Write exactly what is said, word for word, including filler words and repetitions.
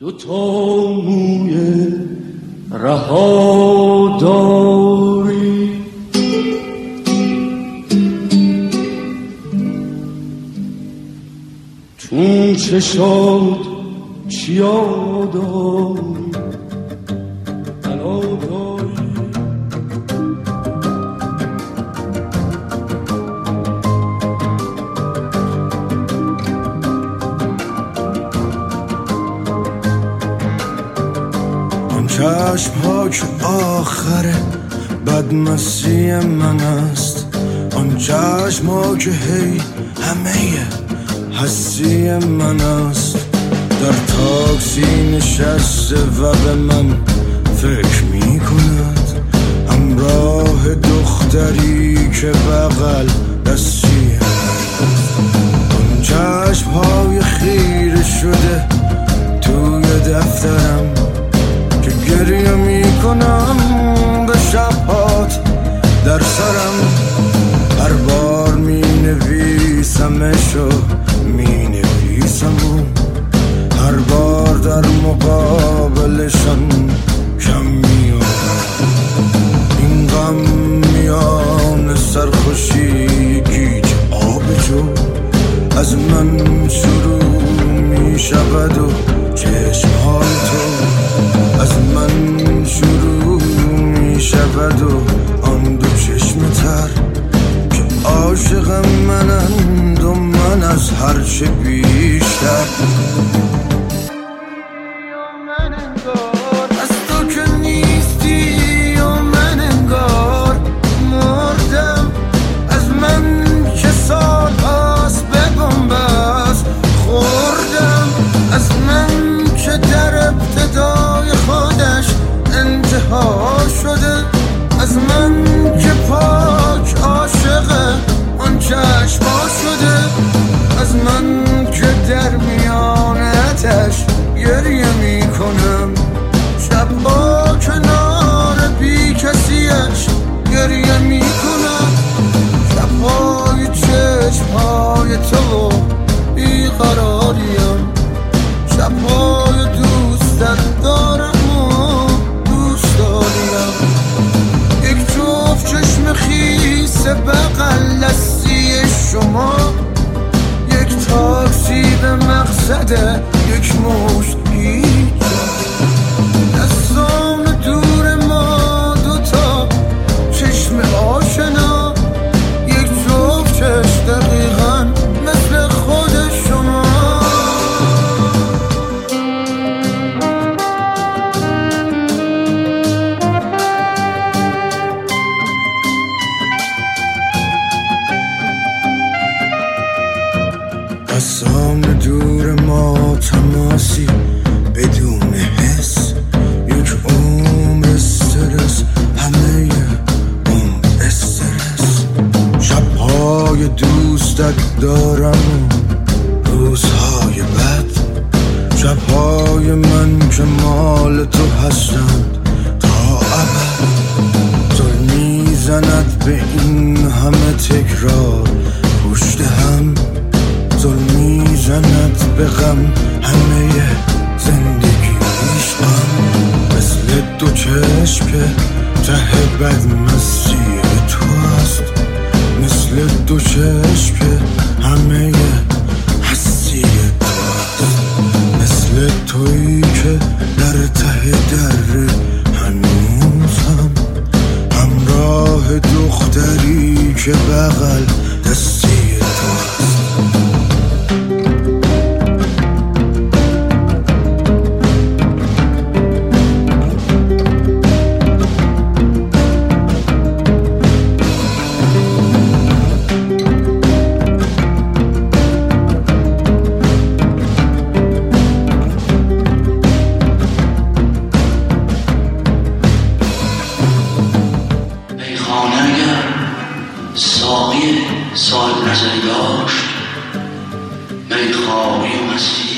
دو تا موی رها داری، تو چشات چیا داری، بلا داری. آن چشم ها که آخره بدمستی من است، آن چشم ها که هی همه هستی من است. در تاکسی نشسته و به من فکر می کند، همراه دختری که بغل دستی من است. آن چشم های خیره شده توی دفترم که گریه می کنم به شبهات در سرم. هر بار می نویسمشو می نویسم و هر بار در مقابلشان کم می آورم. این غم میان سرخوشی گیج آب جو از من شروع می شود و چشمهای تو از من شروع می شود و آن دو چشم تر که عاشق منند و من از هرچه بیشتر. از تو که نیستی و من انگار مردم، از من که سال هاست به بنبست خوردم، از من که در ابتدای خودش انتها شده، از من که پاک عاشق آن چشما شده، از من که در میان آتش گریه می کنم، شبها کنار بی کسیش گریه می کنم، شبهای چشمهای تو بی قراریم، شبهای دوستت دارم و دوست داریم. یک جفت چشم خیس بغل دستی شما، یک تاکسی به مقصد یک مشت هیچ دستان دور ما دوتا چشم آشنا، یک جفت چشم دقیقا مثل خود شما. دستان دور ما تماسی بدون حس، یک عمر استرس، همه عمر استرس. شبهای دوستت دارم و روزهای بد، شبهای من که مال تو هستند تا ابد. ظلم میزند به این همه تکرار پشت هم، ظلم میزند به غم همه زندگی عشقم. مثل دو چشم که ته بدمستی تو است، مثل دو چشم که همه هستی تو است، مثل تویی که در ته در هنوزم، همراه دختری که بغل دستی تو است. ساقی صاحب نظری داشت، میخواری و مستی